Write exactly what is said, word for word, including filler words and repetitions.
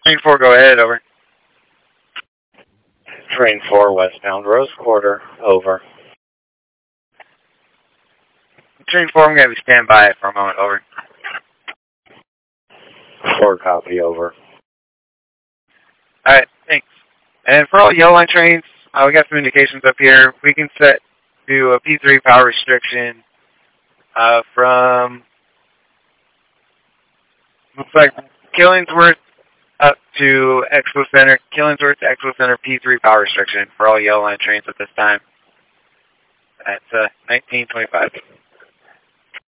Train four, go ahead, over. Train four, westbound, Rose Quarter, over. Train four, I'm going to be stand by for a moment, over. four, copy, over. Alright, thanks. And for all yellow line trains, uh, we got some indications up here. We can set to a P three power restriction uh, from, looks like Killingsworth up to Expo Center. Killingsworth to Expo Center P three power restriction for all yellow line trains at this time. That's uh, nineteen twenty-five.